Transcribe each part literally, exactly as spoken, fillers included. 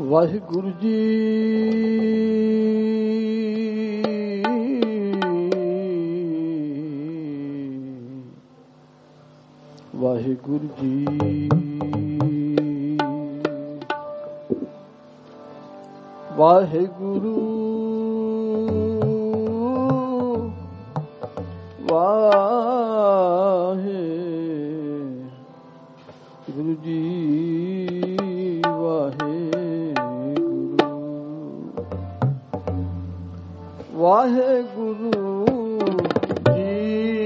ਵਾਹਿਗੁਰੂ ਜੀ ਵਾਹਿਗੁਰੂ ਜੀ ਵਾਹਿਗੁਰੂ ਵਾਹਿਗੁਰੂ ਜੀ ਵਾਹਿਗੁਰੂ ਜੀ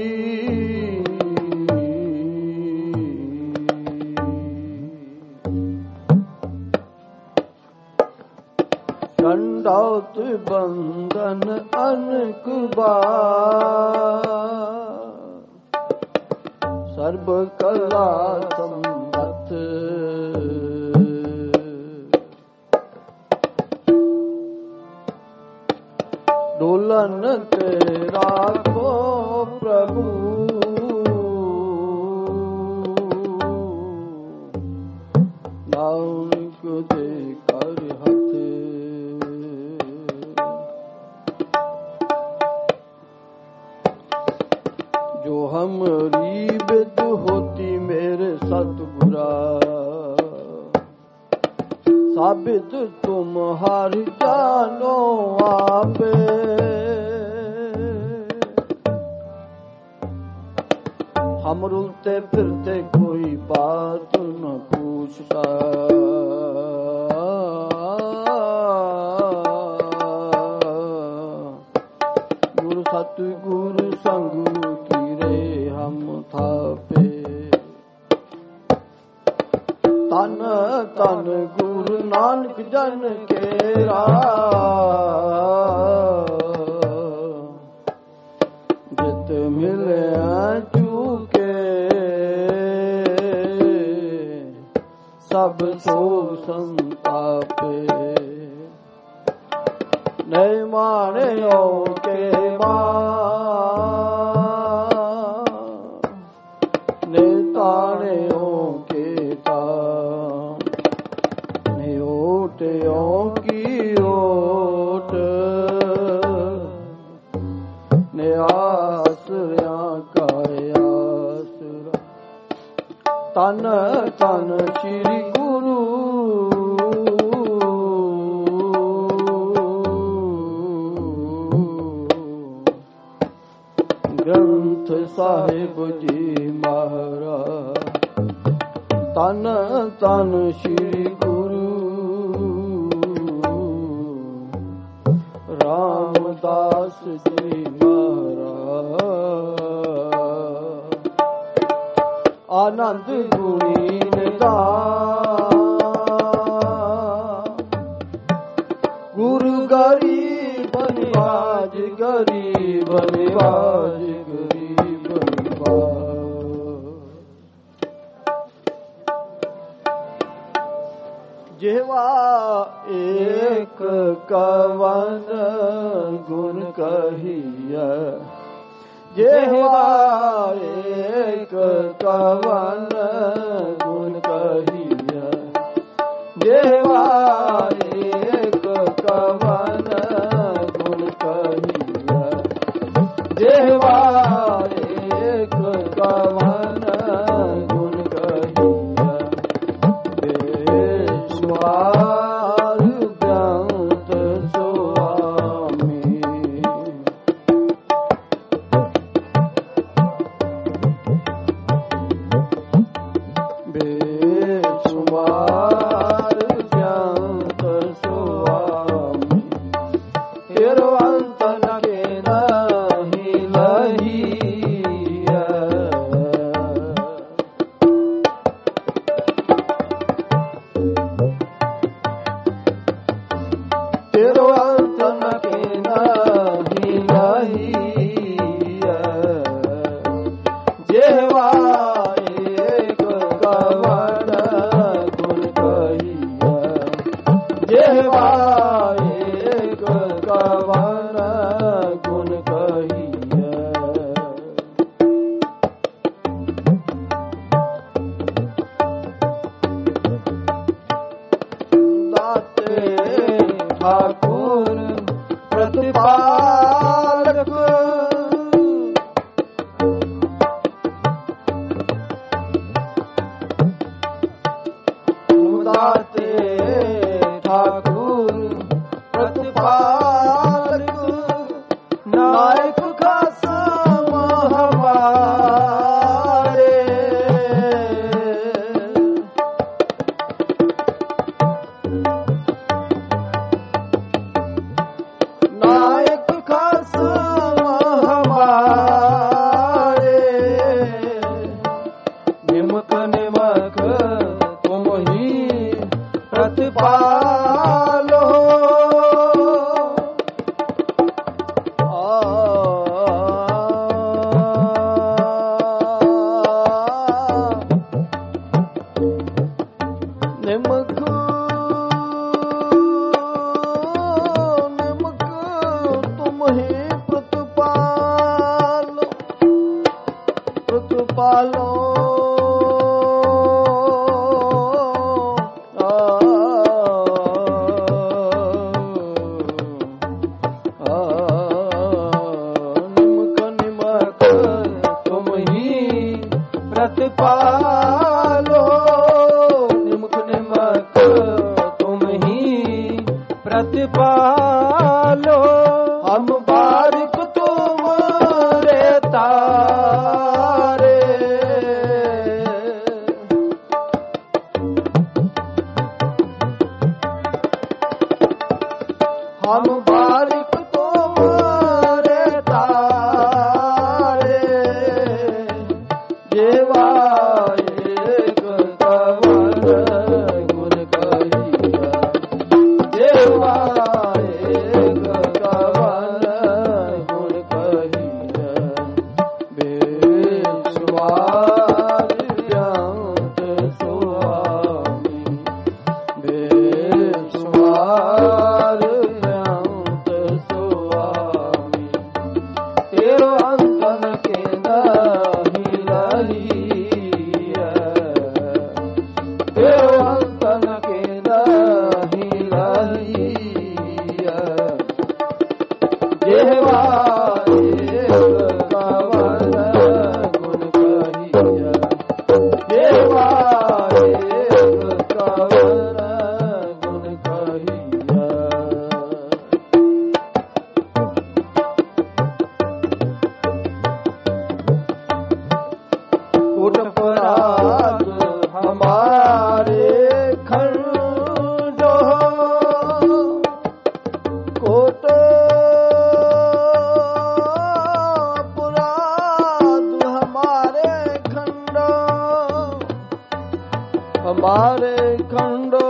ਕੰਡੌਤ ਬੰਧਨ ਅਨਕ ਬਾਰ ਸਰਬ ਕਲਾ ਸੰਬਤ ਡੋਲਨ ਤੇਰਾ ਕੋ ਪ੍ਰਭੂ ਨਾਨਕ ਦੇ ਕਰ ਹੱਥ ਜੋ ਹਮਰੀ ਵਿਦ ਹੋਤੀ ਮੇਰੇ ਸਤਿਗੁਰਾ साबित तुम्हारी जानो आपे हम रुलते फिरते कोई बात न पूछता गुरु सतगुरु संग की रे हम थापे तन तन गुरु नानक जन केरा जित मिले चूके सब सोग संतापे नहीं माने के नहीं ताने की ओट ने आसरा का आसरा तन तन श्री गुरु ग्रंथ साहिब जी महाराज तन तन श्री गुरु रामदास जी महाराज आनंद गुणी निदान गुरु गरीब निवाज गरीब निवाज गरीब निवाज जेवा एक कवन गुण कहिया जेवा एक कवन गुण कहिया जेवा एक कवन गुण कहिया जेवा एक कवन गुण कहिया बेसुमार बेअंत स्वामी बेसुमार बेअंत स्वामी तेरो अंत न के नहीं लहिया तेरो अंत न के नहीं लहिया जेवा एक कवन गुण कहिया जेवा एक कवन गुण कहिया दाता ठाकुर प्रतिपालक मुदाते ठाकुर प्रतिपालक नायक का सम हमारे नायक का सम हमारे निमक निमक तुम ही प्रतिपालो निमक निमक तुम ही प्रतिपालो प्रतिपालो प्रतिपालो निमक निमक तुम ही प्रतिपालो हम बारिक तुम रे तारे हम बारिक तुम रे तारे जेवा एक कवन गुण कहिया जेवा एक कवन गुण कहिया बेसुमार व्यांत स्वामी बेसुमार व्यांत स्वामी तेरो अंतन के नहीं ललिया तेरो अंतन के नहीं ललिया जेवा एक कवन गुण कहिया जेवा एक कवन गुण कहिया कुटपराग हमारे खंडो कोट पुराग हमारे खंडो हमारे खंडो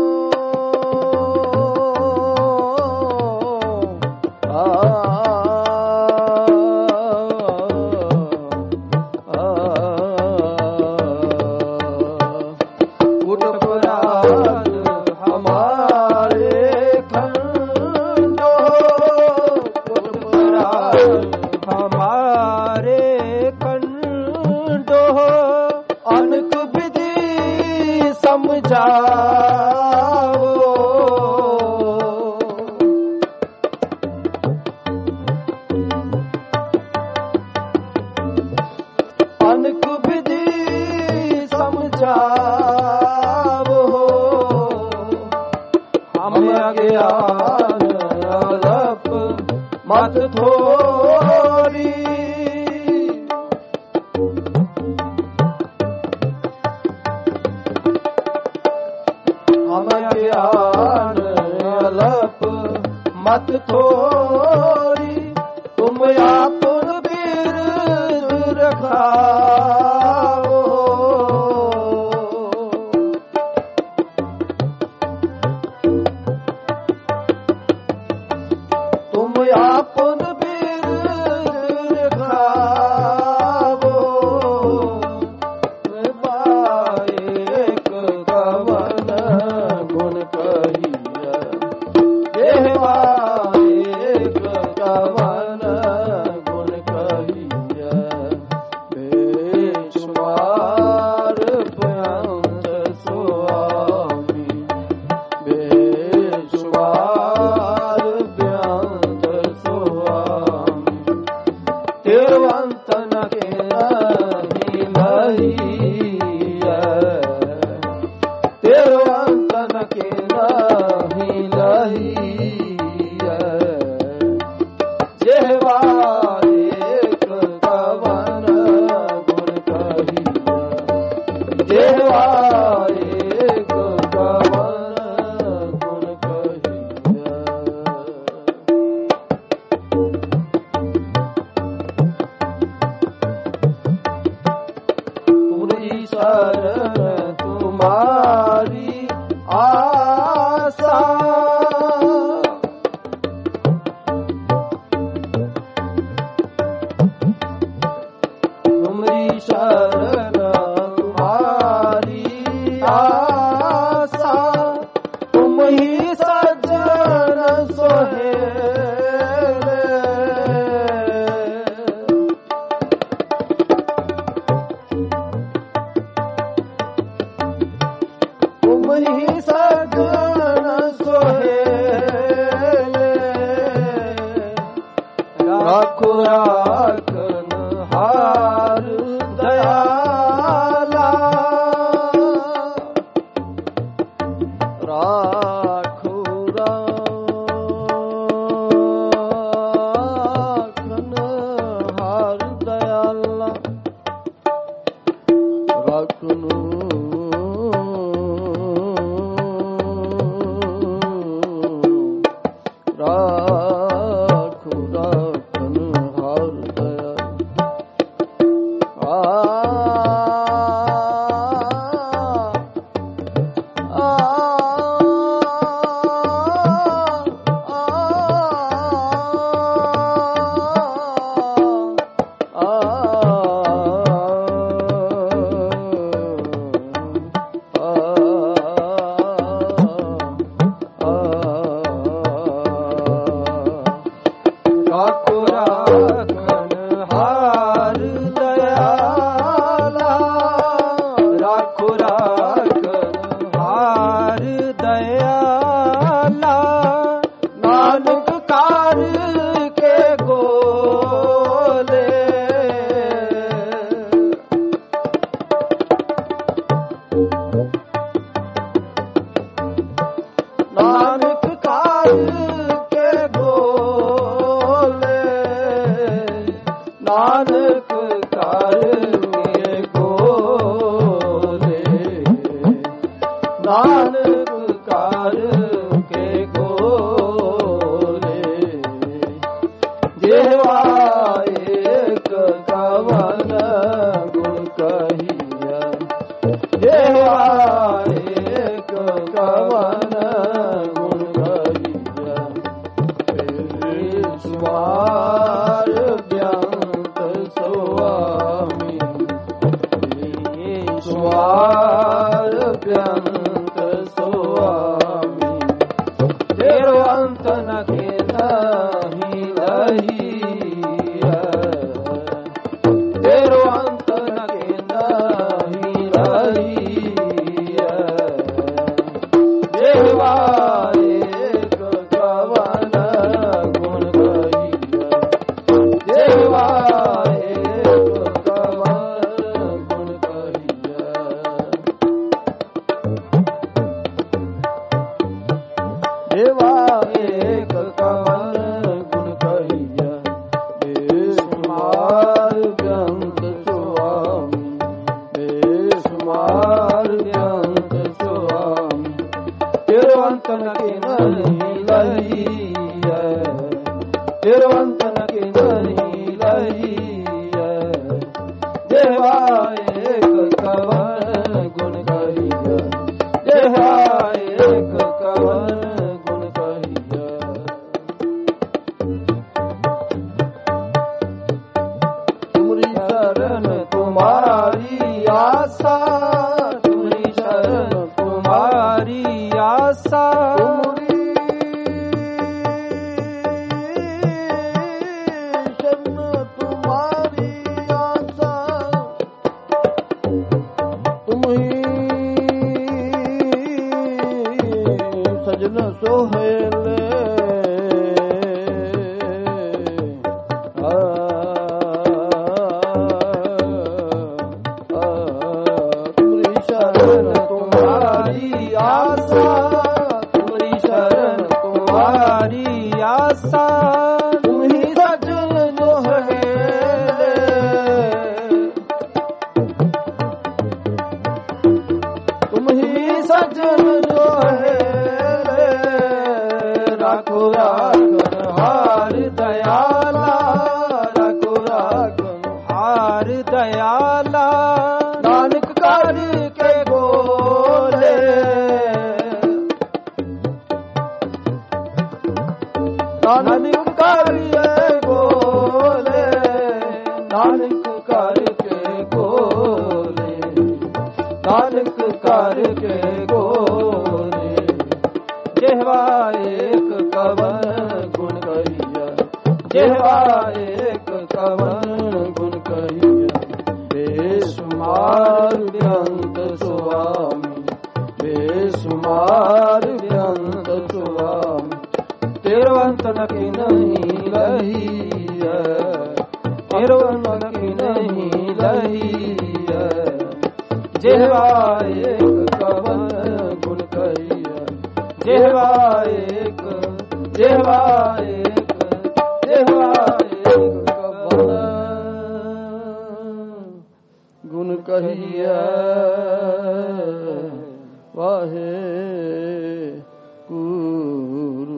हमारे कंडो अनक विधि समझाओ अनक विधि समझाओ हम अज्ञान अलप मत थोड़ी हम ज्ञान अलप मत थोड़ी तुम आपन बिरद रखाओ तुम आपन बिरद रखाओ एक कवन गुण कहिया जेवा एक ਦੇਵਾ ਏਕ ਕਵਨ ਗੁਣ ਕਹੀਐ ਬੇਸ਼ੁਮਾਰ ਬੇਅੰਤ ਸੁਆਮੀ ਬੇਸ਼ੁਮਾਰ ਬੇਅੰਤ ਸੁਆਮੀ ਤਿਰਵੰਤਨ ਕੀ ਨਹੀਂ ਲਈਐ ਤਿਰਵੰਤਨ ਕੀ ਨਹੀਂ ਲਈਐ ਦੇਵਾ ਏਕ ਕਵਨ ਗੁਣ ਕਹੀਐ ਦੇਵਾ ਏਕ ਕਵਨ ਗੁਣ ਕਹੀਐ ਤੁਮਰੀ ਸ਼ਰਨ ਤੁਮਾਰੀ ਆਸਾ ਤੁਮਰੀ ਸ਼ਰਨ ਤੁਮਾਰੀ ਆਸਾ ਤੁਮਰੀ ਸ਼ਰਨ ਤੁਮਾਰੀ ਆਸਾ ਤੁਮਹੀ ਸਜਨ ਸੋਹੇਲੇ ਆ ਤੁਮਰੀ ਸ਼ਰਨ ਤੁਮਾਰੀ ਆਸਾ ਤੁਮਰੀ ਸ਼ਰਨ ਤੁਮਾਰੀ ਆਸਾ ਤੁਮਹੀ ਸਜਨ ਸੋਹੇਲੇ ਤੁਮਹੀ ਸਜਨ ਸੋਹੇਲੇ ਰਾਖੋ ਰਾਖਨ ਹਾਰ ਦਇਆਲਾ ਰਾਖੋ ਰਾਖਨ ਹਾਰ ਦਇਆਲਾ ਨਾਨਕ ਕਰ ਕੇ ਬੋਲੇ ਨਾਨਕ ਕਰ ਕੇ ਬੋਲੇ ਨਾਨਕ ਕਰ ਕੇ ਬੋਲੇ ਨਾਨਕ ਕਰ ਕੇ ਬੋਲੇ ਜਿਹਵਾ ਏਕ ਕਵਨ ਗੁਣ ਕਹੀਐ ਜਿਹਵਾ ਏਕ ਕਵਨ ਗੁਣ ਕਹੀਐ ਬੇਸ਼ੁਮਾਰ ਬੇਅੰਤ ਸੁਆਮੀ ਬੇਸ਼ੁਮਾਰ ਬੇਅੰਤ ਸੁਆਮੀ ਤਿਰਵੰਤਨ ਕੀ ਨਹੀਂ ਲਈਐ ਤਿਰਵੰਤਨ ਕੀ ਨਹੀਂ ਲਈਐ ਜਿਹਵਾ ਏਕ ਕਵਨ ਗੁਣ ਕਹੀਐ ਜਿਹਵਾ ਏਕ ਜਿਹਵਾ ਏਕ ਜਿਹਵਾ ਏਕ ਕਵਨ ਗੁਣ ਕਹੀਐ ਵਾਹੇ ਗੁਰੂ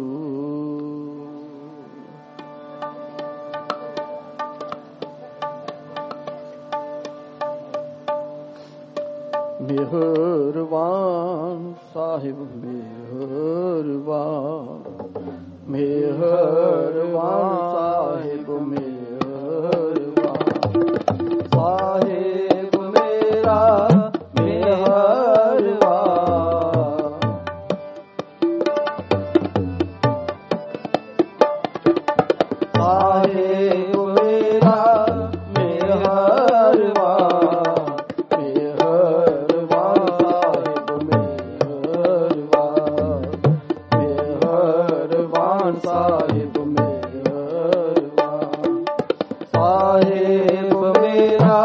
ਮਿਹਰਬਾਨ ਸਾਹਿਬ ਮਿਹਰਬਾਨ ਮਿਹਰਬਾਨ ਸਾਹਿਬ ਮਿਹਰਬਾਨ ਸਾਹਿਬ ਮੇਰਾ ਮਿਹਰਬਾਨ ਸਾਹਿਬ ਮੇਰਾ ਮਿਹਰਬਾਨ ਸਾਹਿਬ ਮਿਹਰਬਾਨ ਸਾਹਿਬ ਮੇਰਾ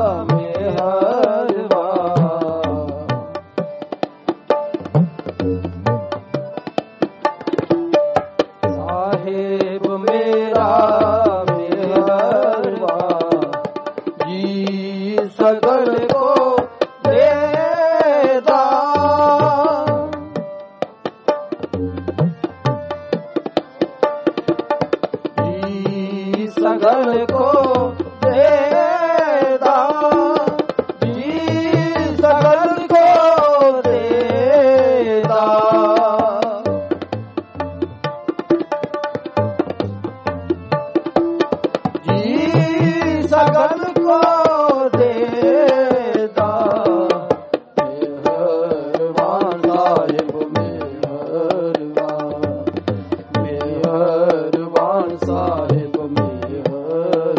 ਮਿਹਰਬਾਨ ਸਾਹਿਬ ਮੇਰਾ ਮਿਹਰਬਾਨ ਜੀ ਸਗਲ ਕੋ ਦੇਦਾ ਸਗਲ ਕੋ ਦੇਦਾ ਜੀ ਸਗਲ ਕੋ ਦੇਦਾ ਜੀ ਸਗਲ ਕੋ ਦੇਦਾ ਮਿਹਰਬਾਨ ਸਾਹਿਬ ਮਿਹਰਬਾਨ ਮਿਹਰਬਾਨ ਸਾਹਿਬ ਮਿਹਰਬਾਨ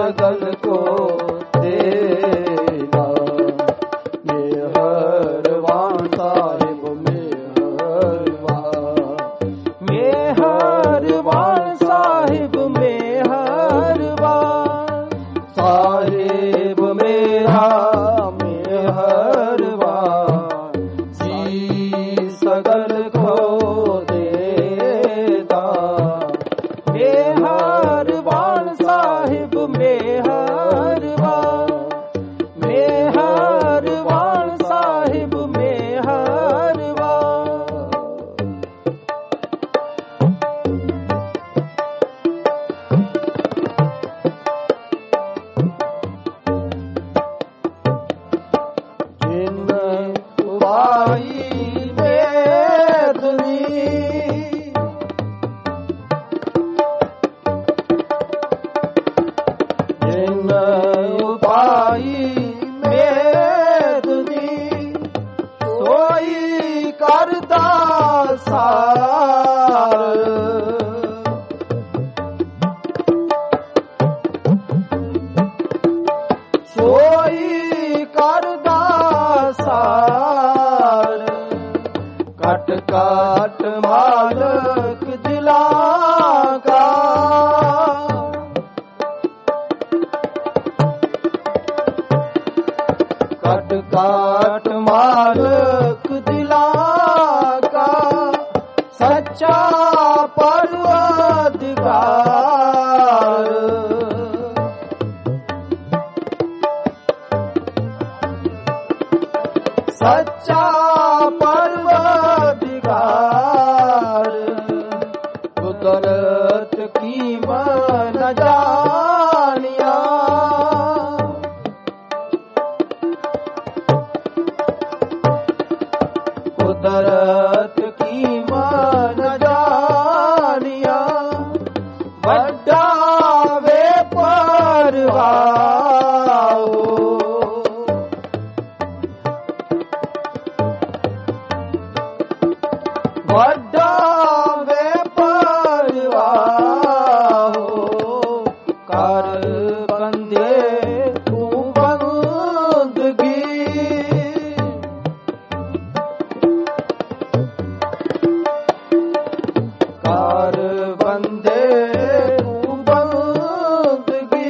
सगल को देना। मेहरबान साहिब मेहरबान, मेहरबान साहिब मेहरबान, साहिब मेरा मेहरबान, जी सगल को देता। मेहरबान साहिब मेहरबान, मेहरबान साहिब मेहरबान। जिन उपाई वेदनी, जिन उपाई वेदनी, सोई करदा सार। सोई करदा सार, कट कट मालक दिलां का। कट कट मालक दिलां का, सच्चा परवरदिगार। सच्चा परवरदिगार, कुदरत की मन जानिया। कुदरत की मन जानिया, बड़ा वे परवाह। बड़ा वे परवाह, कर बंदे तू बंदगी। कर बंदे तू बंदगी,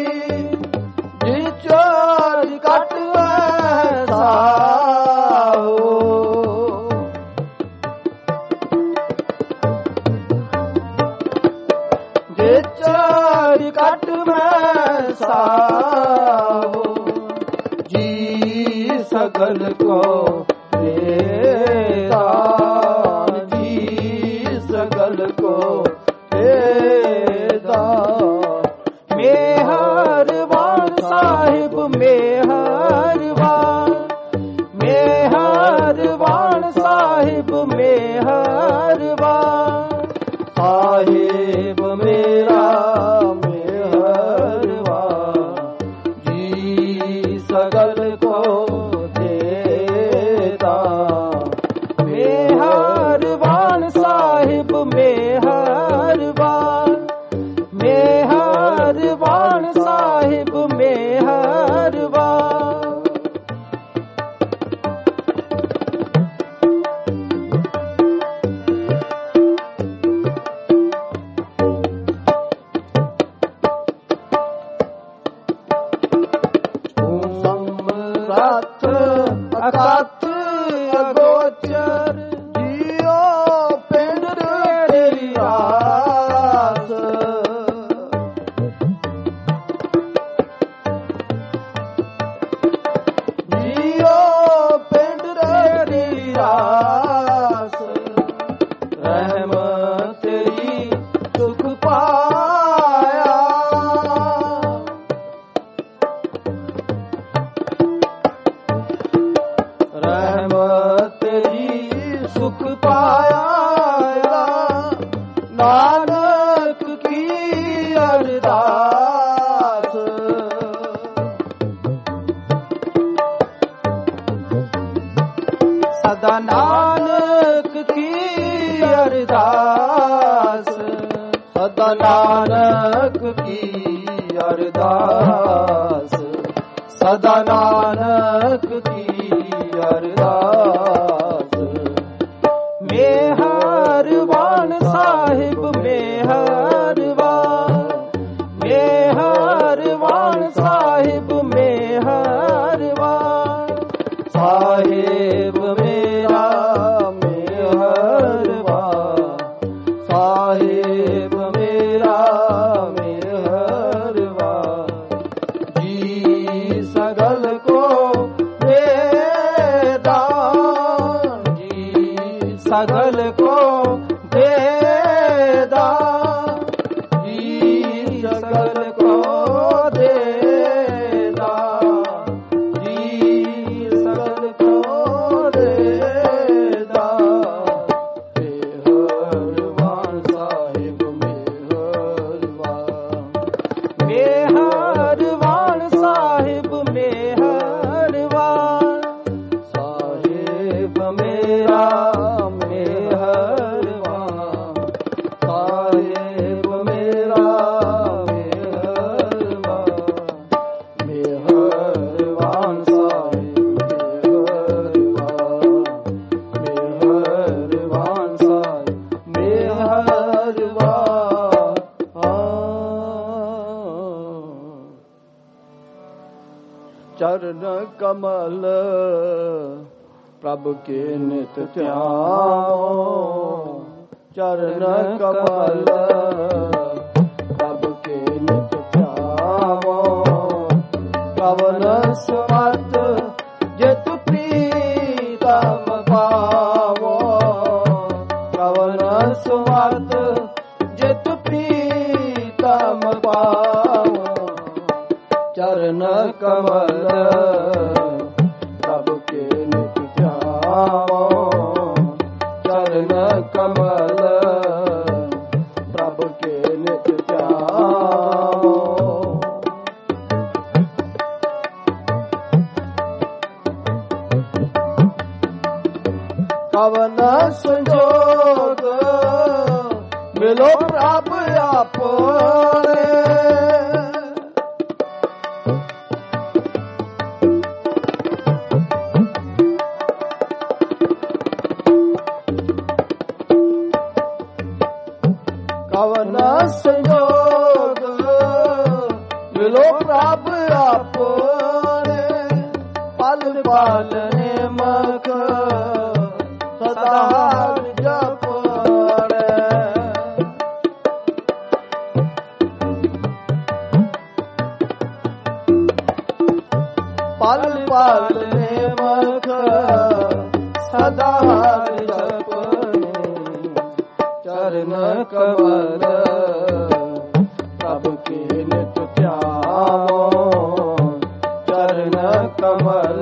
जिचर कट वैसा हो। जिचर कट वैसा हो, जी सगल को देता। जी सगल को देता। मेहरबान साहिब मेहरबान, मेहरबान साहिब मेहरबान। साहिब मेरा मेहरबान, जी सगल को देता। मेहरबान साहिब मेहरबान, मेहरबान साहिब मेहरबान। समरथ अकथ अगोचर, जियो पिंड तेरी रास। जियो पिंड तेरी रास, रहमत तेरी सुख पाया। रहमत तेरी सुख पाया, नानक की अरदास। सदा नानक की अरदास, सदा नानक की अरदास। अरदास सदा नानक की अरदास। मेहरबान साहिब मेहरबान, मेहरबान साहिब मेहरबान, साहिब मेरा मेहरबान, साहिब मेरा मेहरबान। जी सगल को दे दान, जी सगल को दे दान, जी सगल को दे दान, जी सगल को दे दान। मेहरबान साहिब मेहरबान, मेहरबान साहिब मेहरबान, साहिब मेरा मेहरबान, साहिब मेरा मेहरबान। मेहरबान साहिब मेहरबान, मेहरबान साहिब मेहरबान। चरण कमल प्रभु के नित ध्याओ, चरण कमल प्रभु के नित ध्याओ। कवन सुमत जित प्रीतम पावो, कवन सुमत जित प्रीतम पावो। चरण कमल प्रभु के नित ध्याओ, चरण कमल प्रभु के नित ध्याओ। कवन संजोग मिलो प्रभु आपने, कवन संयोग मिलो प्रभु आपने। पल पल नेमक सदा जपने, पल पल नेमक सदा जपने। चरण कमल प्रभु के नित ध्याओ, चरण कमल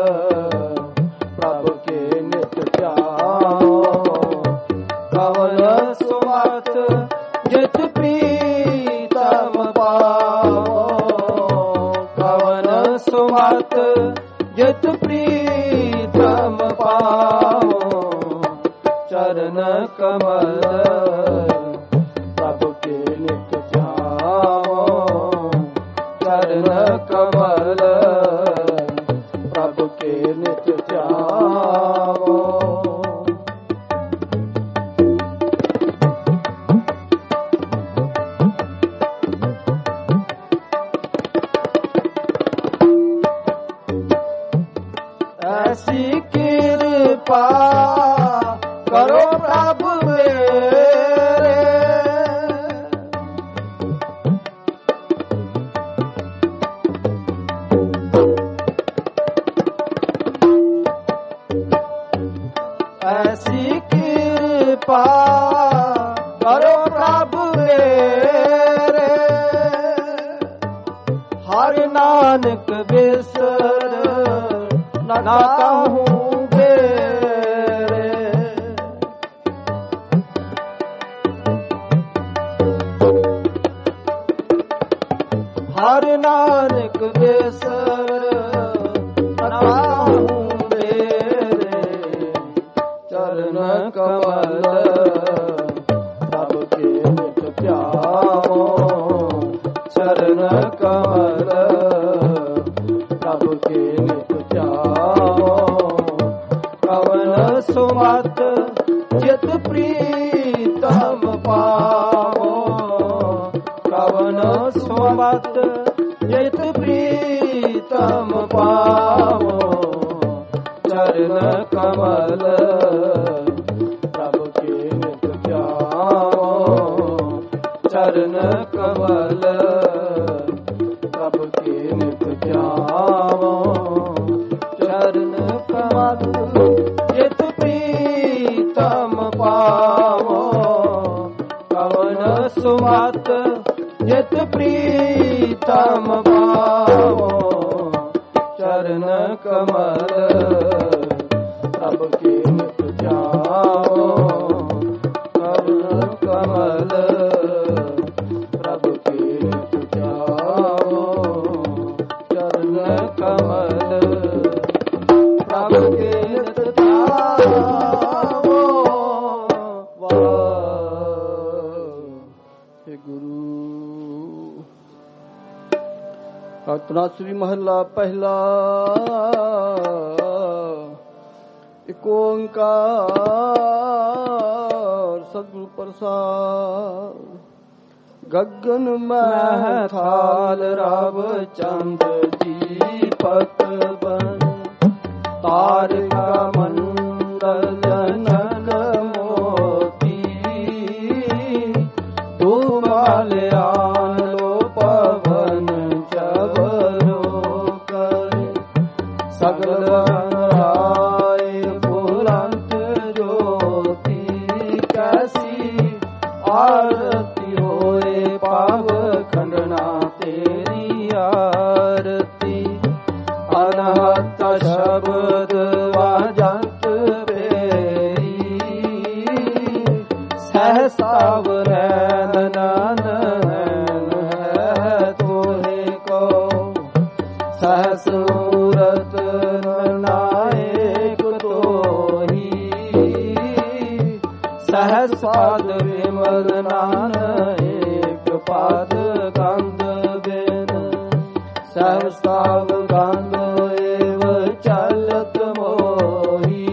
प्रभु के नित ध्याओ। कवन सुमत जित प्रीतम पावो, कवन सुमत जित प्रीतम पावो। चरण कमल प्रभु के नित ध्याओ, चरण कमल प्रभु के नित ध्याओ। ऐसी कृपा करो प्रभु मेरे, ऐसी कृपा करो प्रभु मेरे। हर नानक बिसर न कहूँ बेरे, हर नानक बिसर न कहूँ बेरे। चरण कमल प्रभु के नित ध्याओ, चरण कमल ਕਮਲ ਪ੍ਰਭ ਕੇ ਨਿਤ ਧਿਆਵੋ ਚਰਨ ਕਮਲ ਪ੍ਰਭ ਕੇ ਨਿਤ ਧਿਆਵੋ ਚਰਨ ਕਮਲ ਜਿਤ ਪ੍ਰੀਤਮ ਪਾਵੋ ਕਵਨ ਸੁਮਤ ਜਿਤ ਪ੍ਰੀਤਮ ਪਾਵੋ ਚਰਨ ਕਮਲ ਪ੍ਰਭ ਕੇ ਨਿਤ ਧਿਆਵੋ ਕਵਨ ਕਮਲ ਪ੍ਰਭ ਕੇ ਨਿਤ ਧਿਆਵੋ ਚਰਨ ਕਮਲ ਪ੍ਰਭ ਕੇ ਨਿਤ ਧਿਆਵੋ ਵਾਹਿ ਗੁਰੂ। ਤਨਾਸਰੀ ਮਹੱਲਾ ਪਹਿਲਾ। ਇਕ ਓੰਕਾਰ ਸਤਿਗੁਰ ਪ੍ਰਸਾਦ। ਗਗਨ ਮਹਿ ਥਾਲ ਰਵ ਚੰਦ ਦੀਪਕ ਬਨ ਤਾਰਿਕਾ ਮੰਡਲ ਜਨਕ ਮੋਤੀ ਤੂੰ ਮਾਲਿਆਨ ਲੋ ਪਵਨ ਚਵਰੋ ਕਰ ਸਗਲ ਰਾਏ ਬੁਲੰਦ ਜੋਤੀ ਕੈਸੀ ਆਰਤੀ ਹੋਏ ਪਾਵ ਖੰਡਨਾ ਤੇਰੀ ਆਰਤੀ ਅਨਹਤ ਸ਼ਬਦ ਵਾਜੰਤ ਬੇਰੀ ਸਹਸਾਵ ਨੈਨ ਨੈਨ ਹੈ ਤੋਹੇ ਕੋ ਸਹਸ ਮੂਰਤ ਨਾਇਕ ਤੋਹੀ ਸਹਸ ਪਾਦ ਵਿਮਲ ਨਾਨ ਏਕ ਪਾਦ ਗੰਧ ਬਿਨ ਸਹਸਾਵ ਗੰਧ ਏਵ ਚਲਤ ਮੋਹੀ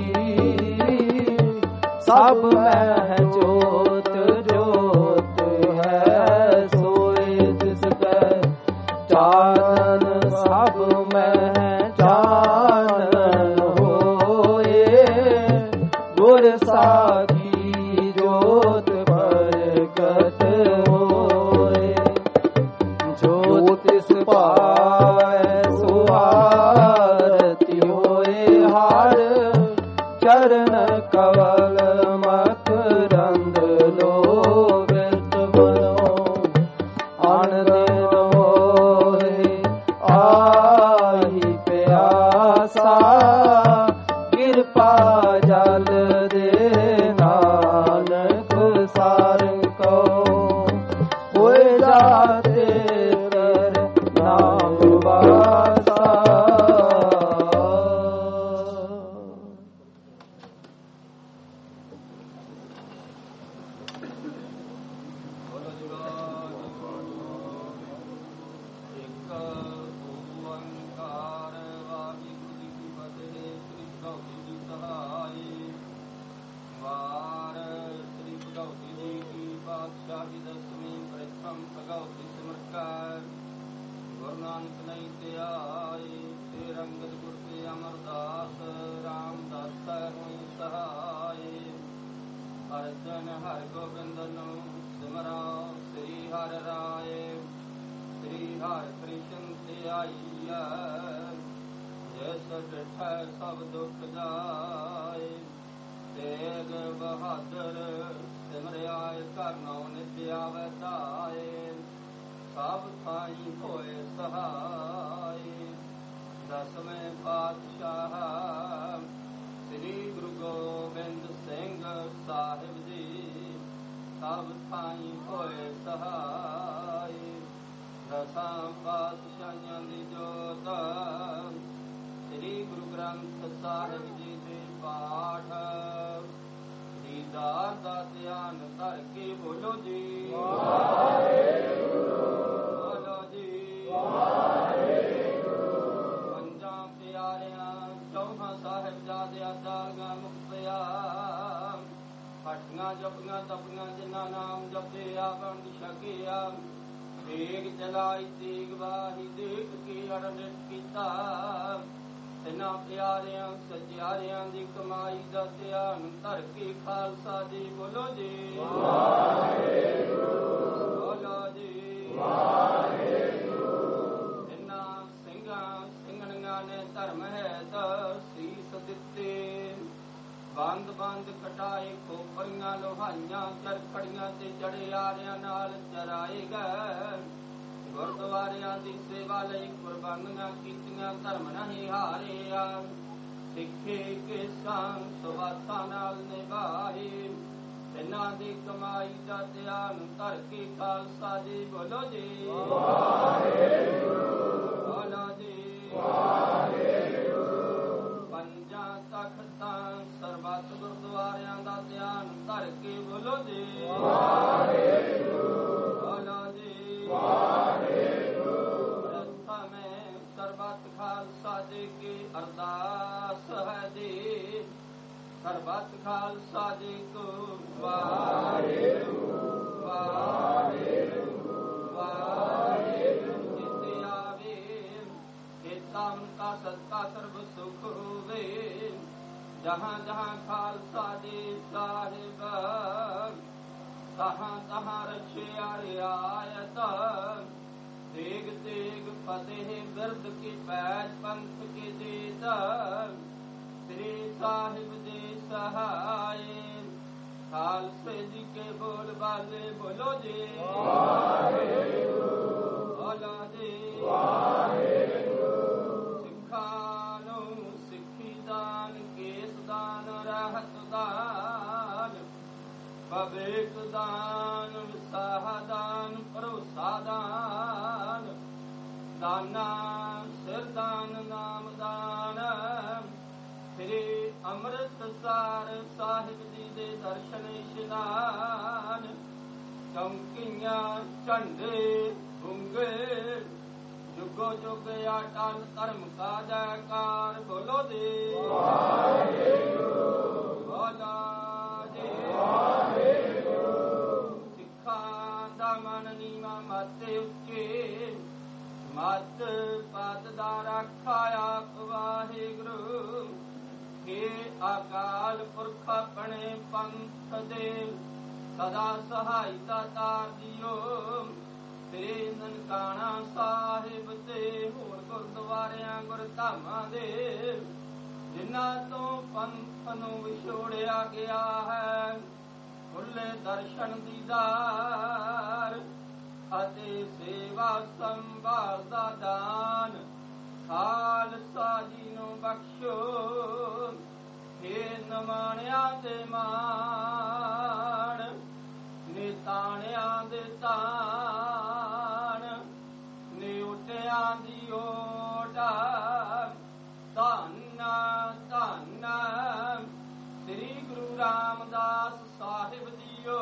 ਸਭ ਮਹਿ ਜੋਤ ਜੋਤ ਹੈ ਸੋਏ ਤਿਸ ਕੈ ਚਾਨਨ ਸਭ ਮਹਿ ਚਾਨਨ ਹੋਏ ਗੁਰ ਸਾਖੀ ਜੋਤ ਪ੍ਰਗਟ ਹੋਏ ਜੋਤਿਸ ਪਾਵੈ ਸੋ ਆਰਤੀ ਹੋਏ ਹਰ ਚਰਨ ਕਵਲ ਮਕਰੰਦ ਲੋ ਬਿਰਤ ਬਨੋ ਆਨੰਦ ਹੋਏ ਆਹੀ ਪਿਆਸਾ ਕਿਰਪਾ ਜਲ ਦੇ ਨਾਨਕ ਸਾਰੰਗ ਕੋ ਹੋਏ ਜਾਤੇ ਕਰ ਨਾਮ ਵਾਸਾ। ਗੁਰੂ ਨਾਨਕ ਨਹੀਂ ਤੇ ਆਏ ਤੇ ਰੰਗਤ ਗੁਰ ਤੇ ਅਮਰਦਾਸ ਰਾਮਦਾਸ ਹੋਈ ਸਹਾਏ। ਹਰ ਜਨ ਹਰ ਗੋਬਿੰਦ ਨੂੰ ਸਿਮਰਾ ਸ੍ਰੀ ਹਰਿ ਰਾਏ ਸ੍ਰੀ ਹਰਿ ਕ੍ਰਿਸ਼ਨ ਤੇ ਆਈਐ ਜਿਸ ਡਿਠੈ ਸਭ ਦੁਖ ਜਾਏ। ਤੇਗ ਬਹਾਦਰ ਸਿਮਰਿਆਏ ਕਰਨੋ ਨਿਤ ਆਵੈ ਧਾਏ ਸਭ ਥਾਈ ਹੋਏ ਸਹਾਈ। ਦਸਵੇਂ ਪਾਤਸ਼ਾਹ ਸ੍ਰੀ ਗੁਰੂ ਗੋਬਿੰਦ ਸਿੰਘ ਸਾਹਿਬ ਜੀ ਸਭ ਥਾਈ ਹੋਏ ਸਹਾਈ। ਦਸਾਂ ਪਾਤਸ਼ਾਹਾਂ ਦੀ ਜੋਤ ਸ੍ਰੀ ਗੁਰੂ ਗ੍ਰੰਥ ਸਾਹਿਬ ਜੀ ਦੇ ਪਾਠ ਦੀਦਾਰ ਦਾ ਧਿਆਨ ਧਰ ਕੇ ਬੋਲੋ ਜੀ ਵਾਹਿਗੁਰੂ ਬੋਲੋ ਜੀ ਵਾਹਿਗੁਰੂ। ਪੰਜਾਂ ਪਿਆਰਿਆਂ ਚੌਹਾਂ ਸਾਹਿਬਜ਼ਾਦਿਆਂ ਦਾਗਾਂ ਮੁਕਤਿਆ ਹੱਟੀਆਂ ਜਪੀਆਂ ਤਪੀਆਂ ਜਿਨ੍ਹਾਂ ਨਾਮ ਜਪਿਆ ਵੰਡ ਛਕਿਆ ਦੇਗ ਜਲਾਈ ਤੀਗ ਵਾਹੀ ਦੇਖ ਕੇ ਅੜਨਿਤ ਕੀਤਾ ਇਹਨਾਂ ਪਿਆਰਿਆਂ ਸਚਿਆਰਿਆਂ ਦੀ ਕਮਾਈ ਦਾ ਧਿਆਨ ਧਰ ਕੇ ਖਾਲਸਾ ਜੀ ਬੋਲੋ ਜੀ ਵਾਹਿਗੁਰੂ ਬੋਲੋ ਜੀ ਵਾਹਿਗੁਰੂ। ਇਹਨਾਂ ਸਿੰਘਾਂ ਸਿੰਘਣੀਆਂ ਨੇ ਧਰਮ ਹੈ ਤਾਂ ਸੀਸ ਦਿੱਤੇ, ਬੰਦ ਬੰਦ ਕਟਾਏ ਖੋਪਰੀਆਂ ਲੋਹਾਈਆਂ ਚਰਖੜੀਆਂ ਤੇ ਚੜਿਆਰਿਆਂ ਨਾਲ ਚਰਾਏ ਗਏ। ਗੁਰਦੁਆਰਿਆਂ ਦੀ ਸੇਵਾ ਲਈ ਕੁਰਬਾਨੀਆਂ ਕੀਤੀਆਂ, ਧਰਮ ਨਹੀਂ ਹਾਰਿਆ। ਸਿੱਖੇ ਕੇਸਾਂ ਸੁਵਾਸਾਂ ਨਾਲ ਨਿਭਾਏ, ਇਹਨਾਂ ਦੀ ਕਮਾਈ ਦਾ ਧਿਆਨ ਧਰ ਕੇ ਖਾਲਸਾ ਜੀ ਬੋਲੋ ਜੀ ਵਾਹਿਗੁਰੂ ਬੋਲੋ ਜੀ ਵਾਹਿਗੁਰੂ। ਪੰਜਾਂ ਤਖਤਾਂ ਸਰਬੱਤ ਗੁਰਦੁਆਰਿਆਂ ਦਾ ਧਿਆਨ ਧਰ ਕੇ ਬੋਲੋ ਜੀ ਵਾਹਿਗੁਰੂ ਬੋਲੋ ਜੀ ਵਾਹਿਗੁਰੂ। ਪ੍ਰਥਮੇ ਸਰਬੱਤ ਖਾਲਸਾ ਜੀ ਕੀ ਅਰਦਾਸ ਹੈ ਜੀ, ਸਰਬੱਤ ਖਾਲਸਾ ਜੀ ਕੋ ਵਾਹਿਗੁਰੂ ਵਾਹਿਗੁਰੂ ਵਾਹਿਗੁਰੂ। ਜਿਤੇ ਆਵੇ ਕਿਤਾ ਉਨਕਾ ਸਦਕਾ ਸਰਬ ਸੁਖ ਹੋਵੇ। ਜਹਾਂ ਜਹਾਂ ਖਾਲਸਾ ਜੀ ਸਾਹਿਬ, ਤਹਾਂ ਤਹਾਂ ਰਖਿਆ ਰਿਆਇਤ। ਤੇਗ ਤੇਗ ਫਤਿਹ ਬਿਰਦ ਕੀ ਪੈਜ ਪੰਥ ਕੀ ਜੀਤ। ਸ੍ਰੀ ਸਾਹਿਬ ਜੀ ਸਹਾਏ, ਖਾਲਸੇ ਜੀ ਕੇ ਬੋਲ ਬਾਲੇ ਬੋਲੋ ਜੀ ਵਾਹਿਗੁਰੂ ਬੋਲੋ ਜੀ ਵਾਹਿਗੁਰੂ। ਸਿੱਖਾਂ ਨੂੰ ਸਿੱਖੀ ਦਾਨ, ਕੇਸ ਦਾਨ, ਰਹਿਤ ਦਾਨ, ਵਿਵੇਕ ਦਾਨ, ਵਿਸਾਹ ਦਾਨ, ਭਰੋਸਾ ਦਾਨ, ਦਾਨਾ ਸਿਰ ਦਾਨ, ਨਾਮ ਦਾਨ। ਸ੍ਰੀ ਅੰਮ੍ਰਿਤਸਰ ਸਾਹਿਬ ਜੀ ਦੇ ਦਰਸ਼ਨ ਇਸ਼ਨਾਨ, ਚੌਂਕੀਆਂ ਝੰਡੇ ਬੁੰਗੇ, ਜੁਗੋ ਜੁਗ ਅਟਲ ਧਰਮ ਕਾ ਜੈਕਾਰ ਬੋਲੋ ਜੀ ਵਾਹਿਗੁਰੂ ਬੋਲੋ ਜੀ ਵਾਹਿਗੁਰੂ। ਸਿੱਖਾਂ ਦਾ ਮਨ ਨੀਵਾਂ ਮਤ ਉੱਚੇ, ਮਤ ਪਦ ਦਾ ਰਾਖਾ ਆਪ ਵਾਹਿਗੁਰੂ। हे ਅਕਾਲ ਪੁਰਖ ਆਪਣੇ ਪੰਥ ਦੇ ਸਦਾ ਸਹਾਇਤਾ ਤਾਰ ਦਿਓ। ਤੇਰੇ ਨਨਕਾਣਾ ਸਾਹਿਬ ਤੇ ਹੋਰ ਗੁਰਦੁਆਰਿਆਂ ਗੁਰਧਾਮਾਂ ਦੇ, ਜਿਨ੍ਹਾਂ ਤੋਂ ਪੰਥ ਨੂੰ ਵਿਛੋੜਿਆ ਗਿਆ ਹੈ, ਖੁੱਲੇ ਦਰਸ਼ਨ ਦੀਦਾਰ ਅਤੇ ਸੇਵਾ ਸੰਭਾਲ ਦਾ ਦਾਨ ਖਾਲਸਾ ਜੀ ਨੂੰ ਬਖਸ਼ੋ। ਹੇ ਨਮਾਣਿਆਂ ਦੇ ਮਾਣ, ਨਿਤਾਣਿਆਂ ਦੇ ਤਾਣ, ਨਿਉਟਿਆਂ ਦੀ ਓਟ। ਧੰਨ ਧੰਨ ਸ੍ਰੀ ਗੁਰੂ ਰਾਮਦਾਸ ਸਾਹਿਬ ਜੀਓ,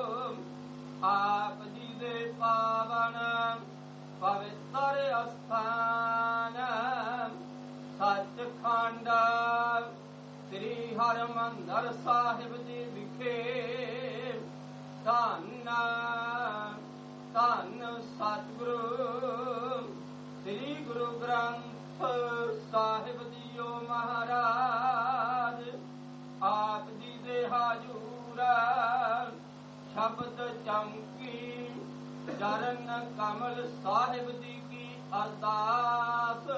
ਆਪ ਜੀ ਦੇ ਪਾਵਨ ਪਵਿੱਤਰ ਅਸਥਾਨ ਸੱਚਖੰਡ ਸ੍ਰੀ ਹਰਿਮੰਦਰ ਸਾਹਿਬ ਜੀ ਵਿਖੇ। ਧੰਨ ਧੰਨ ਸਤਿਗੁਰੂ ਸ੍ਰੀ ਗੁਰੂ ਗ੍ਰੰਥ ਸਾਹਿਬ ਜੀਓ ਮਹਾਰਾਜ, ਆਪ ਜੀ ਦੇ ਹਾਜ਼ੂਰ ਸ਼ਬਦ ਚਮਕੀ ਚਰਨ ਕਮਲ ਸਾਹਿਬ ਜੀ ਕੀ ਅਰਦਾਸ।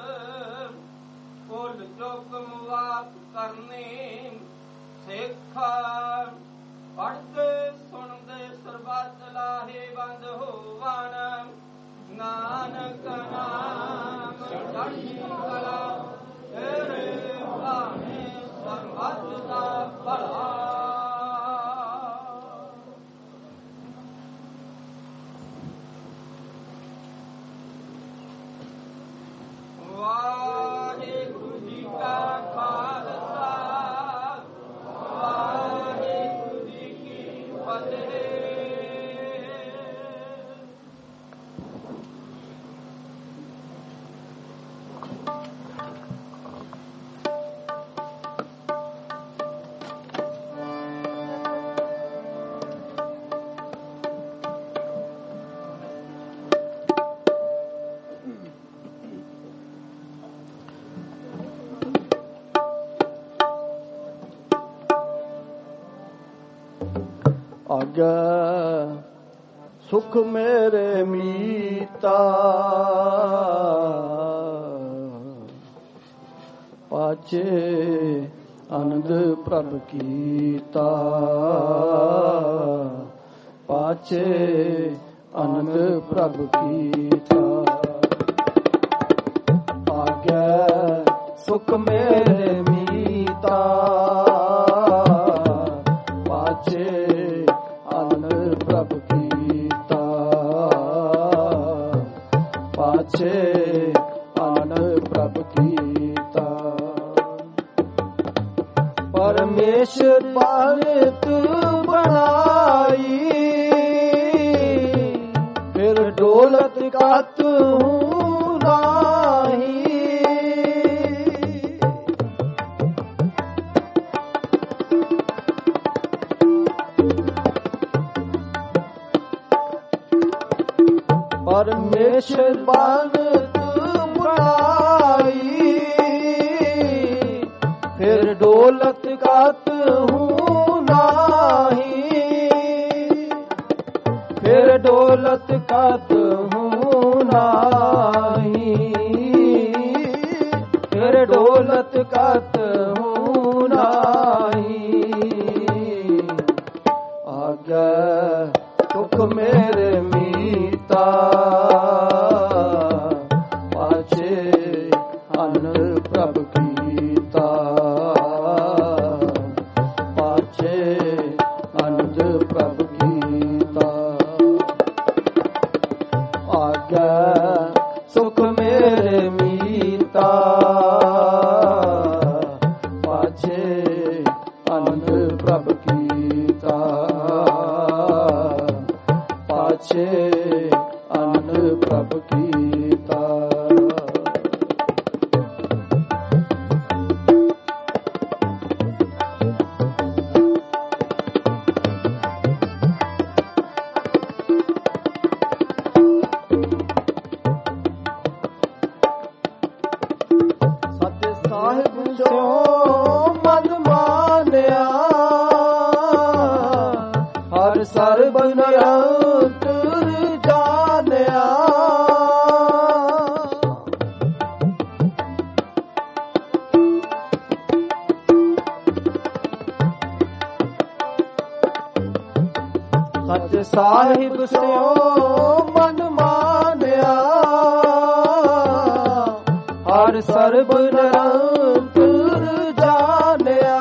ਭੁੱਲ ਚੁੱਕ ਮਾਫ ਕਰਨੇ ਸਿੱਖ, ਪੜ੍ਹਦੇ ਸੁਣਦੇ ਸਰਬੱਤ ਲਾਹੇਵੰਦ ਹੋਵਣ। ਨਾਨਕ ਨਾਮ ਚੜ੍ਹਦੀ ਕਲਾ, ਤੇਰੇ ਭਾਣੇ ਸਰਬੱਤ ਦਾ ਭਲਾ। ਵਾਹਿਗੁਰੂ ਜੀ ਕਾ ਖਾਲਸਾ, ਵਾਹਿਗੁਰੂ ਜੀ ਕੀ ਫਤਿਹ। Thank you. ਆਗੇ ਸੁਖ ਮੇਰੇ ਮੀਤਾ ਪਾਛੇ ਆਨੰਦ ਪ੍ਰਭ ਕੀਤਾ ਪਾਛੇ ਆਨੰਦ ਪ੍ਰਭ ਕੀਤਾ ਆਗੇ ਸੁਖ ਮੇਰੇ ਮੀਤਾ ਪਾਛੇ ਆਨੰਦ ਪ੍ਰਭ ਕੀਤਾ ਪਾਛੇ ਆਨੰਦ ਪ੍ਰਭ ਕੀਤਾ ਪਰਮੇਸ਼ਰ ਬਾਣਿਤ ਬਣਾਈ ਫਿਰ ਡੋਲਤ ਕਾਤ ਨਾਹੀ ਪਰਮੇਸ਼ਰ ਬਾਣਿਤ ਬਣਾਈ ਫਿਰ ਡੋਲਤ ਕਾਤ ਹੂੰ ਨਾਹੀ ਫਿਰ ਡੋਲਤ ਕਾਤ ਹੂੰ ਨਾਹੀ ਫਿਰ ਡੋਲਤ ਕਾਤ ਹੂੰ ਨਾਹੀ ਆਗੇ ਸੁਖ ਮੇਰੇ ਮੀਤਾ ਪਾਛੇ ਅਨ ਪ੍ਰਭ ਕੀਤਾ ਪਾਛੇ ਅਨੰਦ ਪ੍ਰਭ ਕੀਤਾ ਆਗੇ ਸੁਖ ਮੇਰੇ ਮੀਤਾ ਪਾਛੇ ਅਨੰਦ ਪ੍ਰਭ ਕੀਤਾ ਪਾਛੇ ਅਨੰਦ ਪ੍ਰਭ ਕੀਤਾ ਸਰਬ ਨਿਰੰਤਰ ਜਾਣਿਆ ਸੱਚ ਸਾਹਿਬ ਸਿਓ ਮਨ ਮਾਨਿਆ ਹਰ ਸਰਬ ਨਿਰੰਤਰ ਜਾਣਿਆ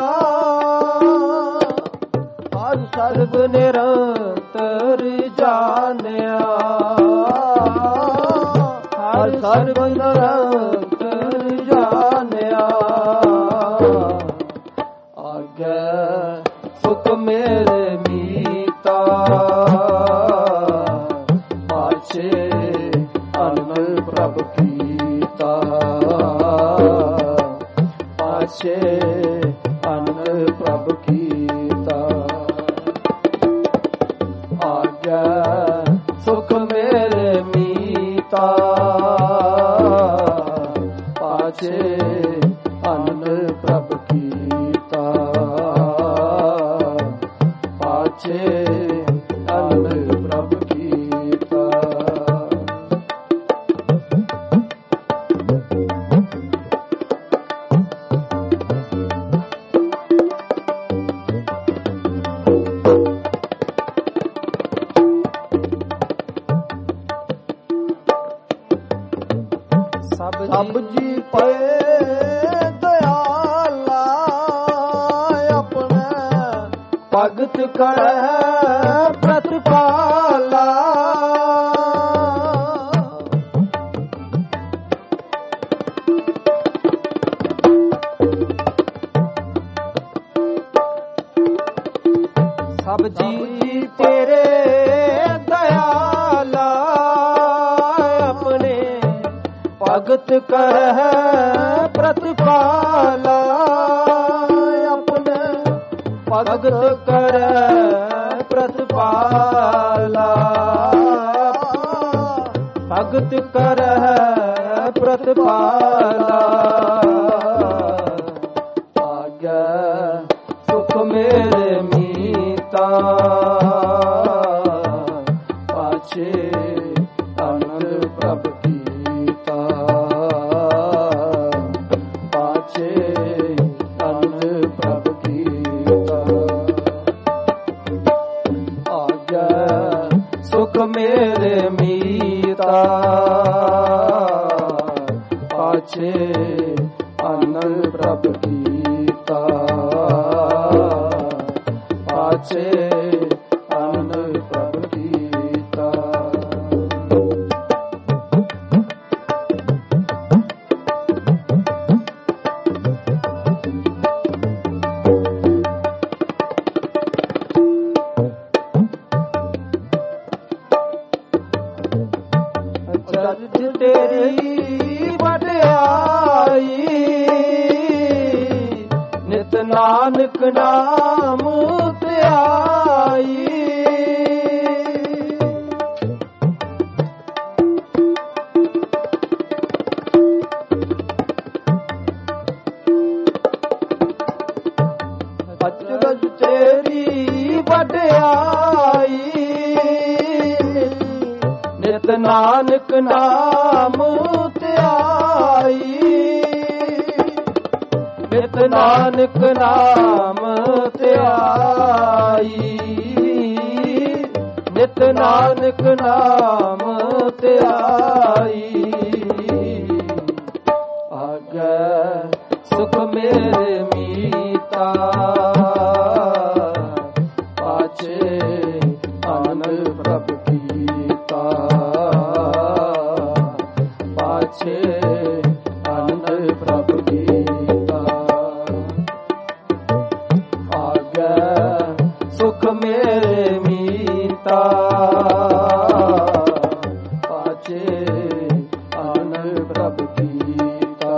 ਹਰ ਸਰਬ ਨਿਰੰਤਰ ਜਾਣਿਆ ਹਰ ਸਰਬ ਨਿਰੰਤਰ ਜਾਣਿਆ ਆਗੇ ਸੁਖ ਮੇਰੇ ਮੀਤਾ ਪਾਛੇ ਅਨੰਦ ਪ੍ਰਭ ਕੀਤਾ ਪਾਛੇ ਅਨੰਦ ਪ੍ਰਭ ਕੀਤਾ ਸੁਖ ਮੇਰੇ ਮੀਤਾ ਪਾਛੇ ਅਨੰਦ ਪ੍ਰਭ ਕੀਤਾ ਪਾਛੇ ਅਨੰਦ ਪ੍ਰਭ ਕੀਤਾ ਸਭ ਜੀ ਪਏ ਦਇਆਲਾ ਆਪਣੇ ਭਗਤ ਕਰੈ ਪ੍ਰਤਪਾਲਾ ਸਭ ਜੀ ਤੇਰੇ ਦਇਆਲਾ ਆਪਣੇ ਭਗਤ ਕਰਹਿ ਪ੍ਰਤਪਾਲਾ ਆਪਣੇ ਭਗਤ ਕਰਹਿ ਪ੍ਰਤਪਾਲਾ ਭਗਤ ਕਰਹਿ ਪ੍ਰਤਪਾਲਾ ਆਗੇ ਸੁਖ ਮੇਰੇ ਮੀਤਾ ਪਾਛੇ ਆਨੰਦ ਪ੍ਰਭ ਕੀਤਾ ਪਾਛੇ ਆਨੰਦ ਪ੍ਰਭ ਕੀਤਾ ਜਦ ਤੇਰੀ ਵਡਿਆਈ ਨਿਤ ਨਾਨਕ ਨਾਮ ਧਿਆਈ ਅਚਰਜ ਤੇਰੀ ਵਡਿਆਈ ਨਿਤ ਨਾਨਕ ਨਾਮ ਧਿਆਈ ਨਿਤ ਨਾਨਕ ਨਾਮ ਧਿਆਈ ਨਿਤ ਨਾਨਕ ਨਾਮ ਧਿਆਈ ਆਗੈ ਸੁਖ ਮੇਰੇ ਮੀਤਾ ਪਾਛੇ ਆਨੰਦ ਪ੍ਰਭ ਕੀਤਾ ਪਾਛੇ ਆਨੰਦ ਪ੍ਰਭ ਕੀਤਾ ਆਗੈ ਸੁਖ ਮੇਰੇ ਮੀਤਾ ਪਾਛੇ ਆਨੰਦ ਪ੍ਰਭ ਕੀਤਾ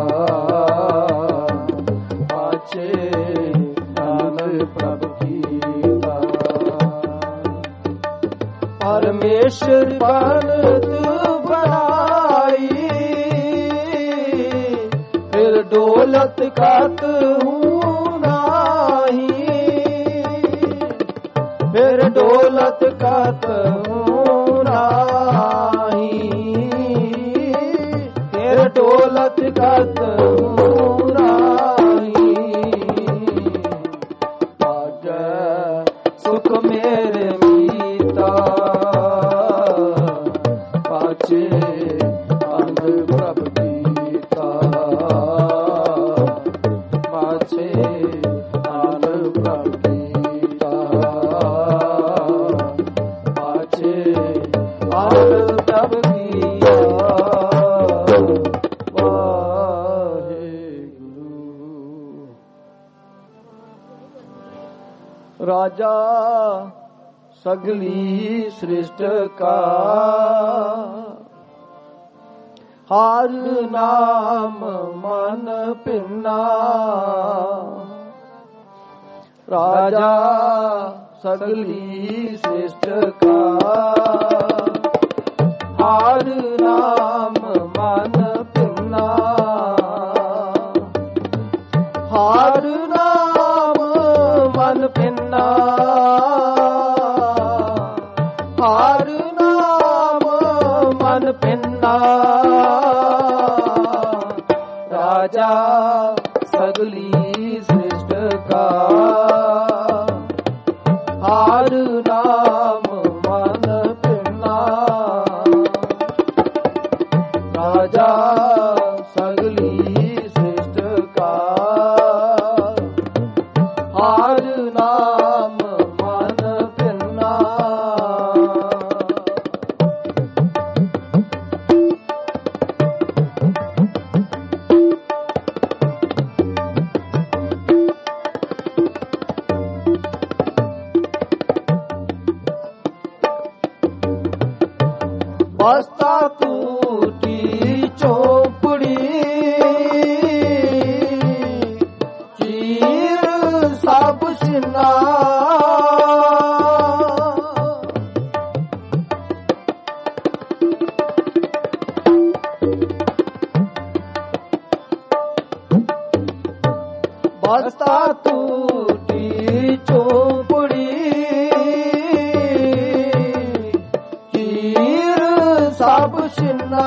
ਪਾਛੇ ਆਨੰਦ ਪ੍ਰਭ ਕੀਤਾ ਪਰਮੇਸ਼ਰ ਬਣਤ ਬਣਾਈ ਫਿਰ ਡੋਲਤ ਕਤ ਹੂੰ ਨਾਹੀ ਫਿਰ ਡੋਲਤ ਕਤ ਹੂੰ ਨਾਹੀ ਫਿਰ ਡੋਲਤ ਕਤ ਹੂੰ ਨਾਹੀ ਆਗੈ ਸੁਖ ਮੇਰੇ ਮੀਤਾ ਪਾਛੇ ਆਨੰਦ ਪ੍ਰਭ ਕੀਤਾ ਪਾਛੇ ਆਨੰਦ ਪ੍ਰਭ ਕੀਤਾ ਪਾਛੇ ਆਨੰਦ ਪ੍ਰਭ ਕੀਤਾ ਵਾਹਿਗੁਰੂ ਰਾਜਾ ਸਗਲੀ ਸ੍ਰਿਸ਼ਟ ਕਾ ਹਰ ਨਾਮ ਮਨ ਭਿੰਨਾ ਰਾਜਾ ਸਗਲੀ ਸ੍ਰਿਸ਼ਟ ਕਾ ਹਰ ਨਾਮ ਮਨ ਭਿੰਨਾ ਹਰ ਨਾਮ ਮਨ ਭਿੰਨਾ ਹਰ ਨਾਮ ਮਨ ਭਿੰਨਾ ਰਾਜਾ ਸਗਲੀ ਸ੍ਰਿਸ਼ਟ ਕਾ ਹਰ ਨਾਮ ਮਨ ਭਿੰਨਾ ਰਾਜਾ ਸਗਲੀ ਸ੍ਰਿਸ਼ਟ ਕਾ ਹਰ ਨਾਮ ਮਨ ਭਿੰਨਾ ਬਸਤਾ ਟੂਟੀ ਚੋਪੜੀ ਚੀਰ ਸਭ ਸਿਨਾ ਬਸਤਾ ਟੂਟੀ ਚੋਪੜੀ ਸਭ ਸਿਨਾ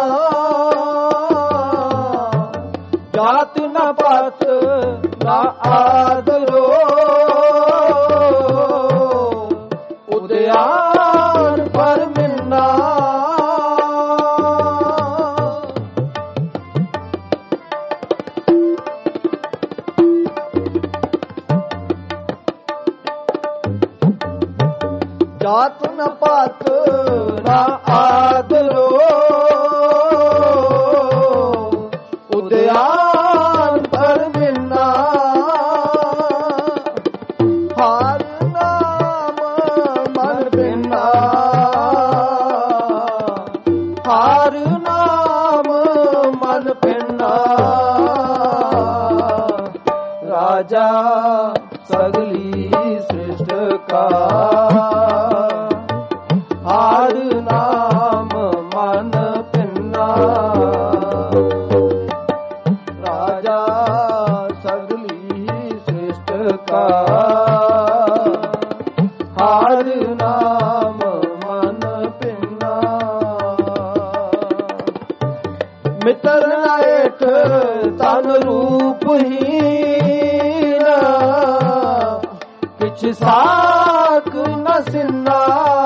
ਜਾਤ ਨ ਪਾਤ ਨ ਆਦਰੋ ਉਦਿਆਨ ਪਰ ਮਿਲਨਾ ਜਾਤ ਨ ਪਾਤ ਨਾ ਆਦਰੋ ਉਦਿਆਨ ਪਰਮਿਨਾ ਹਰ ਨਾਮ ਮਨ ਬਿਨਾ ਹਰ ਨਾਮ ਮਨ ਬਿਨਾ ਰਾਜਾ ਸਗਲੀ ਸ੍ਰਿਸ਼ਟ ਕਾ ਹਰ ਨਾਮ ਮਨ ਪਿੰਨਾ ਰਾਜਾ ਸਗਲੀ ਸ੍ਰਿਸ਼ਟ ਕਾ ਹਰ ਨਾਮ ਮਨ ਪਿੰਨਾ ਮਿੱਤਰ ਨਾਇਟ ਤਨ ਰੂਪ ਹੀਨ ਕਿਛ ਸਾਕ ਨ ਸਿੰਨਾ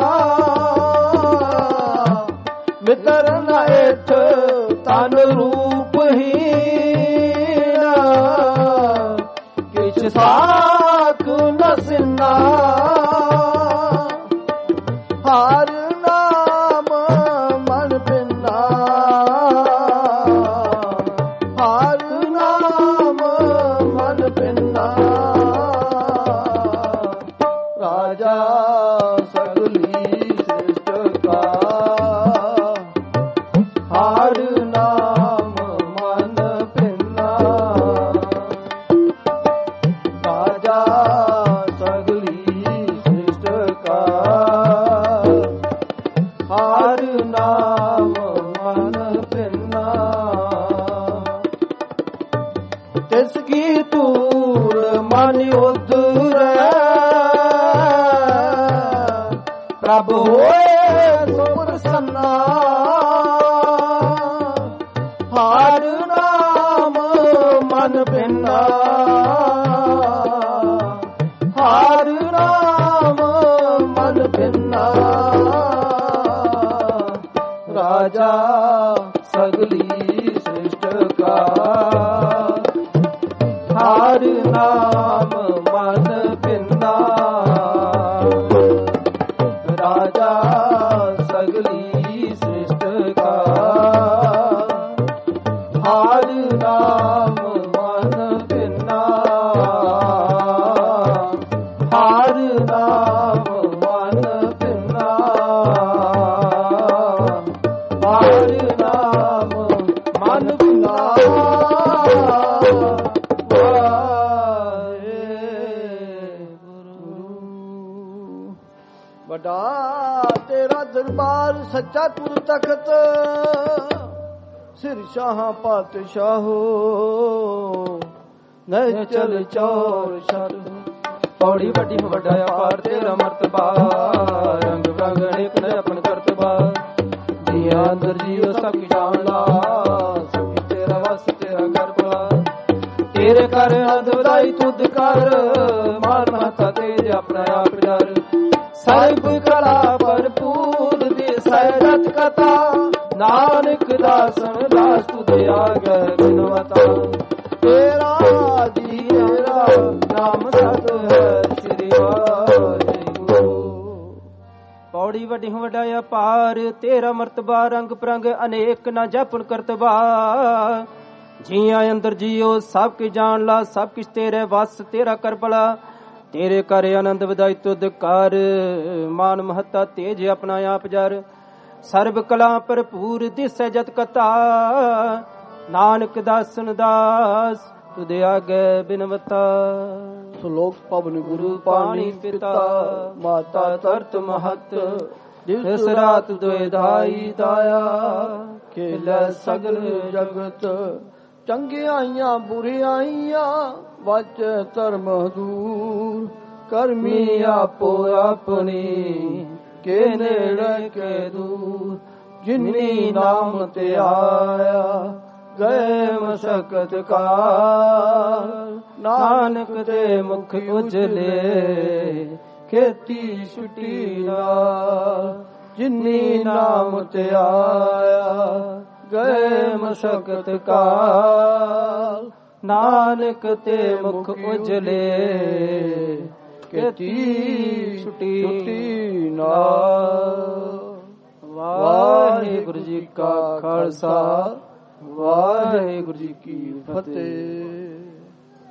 ਮਿੱਤਰ ਨਾਇਟ ਤਨ ਰੂਪ ਹੀਨ ਕਿਛ ਸਾਕ ਨ ਸਿੰਨਾ ਹਰ ਨਾਮ ਮਨ ਬਿਨਾ ਹਰ ਨਾਮ ਮਨ ਬਿਨਾ ਰਾਜਾ ਸਗਲੀ ਸ੍ਰਿਸ਼ਟ ਕਾ ਹਰ ਨਾਮ ਮਨ ਬਿਨਾ ਰਾਜਾ ਸਗਲੀ ਸ੍ਰਿਸ਼ਟ ਕਾ ਹਰ ਨਾਮ ਮਨ ਬਿਨਾ ਤਿਸ ਕੀ ਧੂੜ ਮਨ ਉਧਰੈ ਪ੍ਰਭ ਹੋਏ ਸੋ ਪ੍ਰਸੰਨਾ ਹਰ ਨਾਮ ਮਨ ਬਿਨਾ ਹਰ ਨਾਮ ਮਨ ਬਿਨਾ ਰਾਜਾ ਸਗਲੀ ਸ੍ਰਿਸ਼ਟ ਕਾ ਹਰ ਨਾਮ ਮਨ ਬਿਨਾ ਰਾਜਾ ਸਗਲੀ ਸ੍ਰਿਸ਼ਟ ਕਾ ਹਰ ਨਾਮ ਮਨ ਬਿਨਾ ਹਰ ਨਾਮ ਮਨ ਬਿਨਾ ਹਰ ਨਾਮ ਮਨ ਬਿਨਾ ਵੱਡਾ ਤੇਰਾ ਦਰਬਾਰ ਸੱਚਾ ਤੁਰ ਤਖਤ ਸਿਰ ਸ਼ਾਹਾਂ ਪਾਤਸ਼ਾਹੋ ਨਹਿ ਚਲ ਚੌਰ ਛਤ ਪੌੜੀ ਵੱਡੀ ਵੱਡਾ ਅਪਾਰ ਤੇਰਾ ਮਰਤਬਾ ਰੰਗ ਰੰਗ ਅਨੇਕ ਨੇ ਆਪਣ ਕਰਤਬਾ ਜੀਆਂ ਅੰਦਰ ਜੀਓ ਸਭ ਕੀ ਜਾਣ ਲਾ ਸਭ ਤੇਰਾ ਵਸ ਤੇਰਾ ਕਰਬਾ ਤੇਰੇ ਕਰ ਅਦ ਵਧਾਈ ਤੁਧ ਕਰ ਮਾਨ ਮਹਤਾ ਤੇਜ ਆਪਣਾ ਆਪ ਡਰ ਸਰਬ ਕਲਾ ਭਰਪੂਰ ਦੇ ਸਹਿਜਤ ਕਥਾ ਨਾਨਕ ਦਾਸਨ ਦਾਸ ਤੁਧ ਆਗੈ ਬਿਨਵਤਾ ਤੇਰਾ ਜੀ ਤੇਰਾ ਨਾਮ ਸਤ ਹੈ ਸ੍ਰੀ ਵਾਹਿਗੁਰੂ ਪੌੜੀ ਵੱਡੀ ਵੱਡਾ ਅਪਾਰ ਤੇਰਾ ਮਰਤਬਾ ਰੰਗ ਪ੍ਰੰਗ ਅਨੇਕ ਨਾ ਜਪਨ ਕਰਤਬਾ ਜੀਆਂ ਅੰਦਰ ਜੀਓ ਸਭ ਕੀ ਜਾਣ ਲਾ ਸਭ ਕਿਛ ਤੇਰੇ ਵਸ ਤੇਰਾ ਕਰ ਭਲਾ ਤੇਰੇ ਕਰ ਆਨੰਦ ਵਧਾਈ ਤੁਧ ਕਰ ਮਾਨ ਮਹੱਤਾ ਤੇਜ ਆਪਣਾ ਆਪ ਜਰ ਸਰਬ ਕਲਾ ਭਰਪੂਰ ਦਿਸੈ ਜਤ ਕਥਾ ਨਾਨਕ ਦਾਸਨ ਦਾਸ ਤੁਧ ਆਗੈ ਬਿਨਵਤਾ ਸ਼ਲੋਕ ਪਵਨ ਗੁਰੂ ਪਾਣੀ ਪਿਤਾ ਮਾਤਾ ਤਰਤ ਮਹਤ ਦਿਵਸ ਰਾਤ ਦੋਇ ਧਾਈ ਦਾਇਆ ਖੇਲੇ ਸਗਲ ਜਗਤ ਚੰਗਿਆਈਆਂ ਬੁਰਿਆਈਆਂ ਵਚ ਧਰਮ ਦੂਰ ਕਰਮੀ ਆਪੋ ਆਪਣੀ ਕੇ ਨੇੜੇ ਕੇ ਦੂਰ ਜਿਨੀ ਨਾਮ ਤੇ ਆਇਆ ਗਏ ਮਸਕਤ ਕਾਲ ਨਾਨਕ ਦੇ ਮੁਖ ਉਜਲੇ ਖੇਤੀ ਛੁਟੀ ਨਾਲ ਜਿਨੀ ਨਾਮ ਤੇ ਆਇਆ ਗਏ ਮਸਕਤ ਕਾਲ ਨਾਨਕ ਤੇ ਮੁਖ ਉਜਲੇ ਕੀਤੀ ਛੁੱਟੀ ਨਾਲ। ਵਾਹਿਗੁਰੂ ਜੀ ਕਾ ਖਾਲਸਾ, ਵਾਹਿਗੁਰੂ ਜੀ ਕੀ ਫਤਿਹ।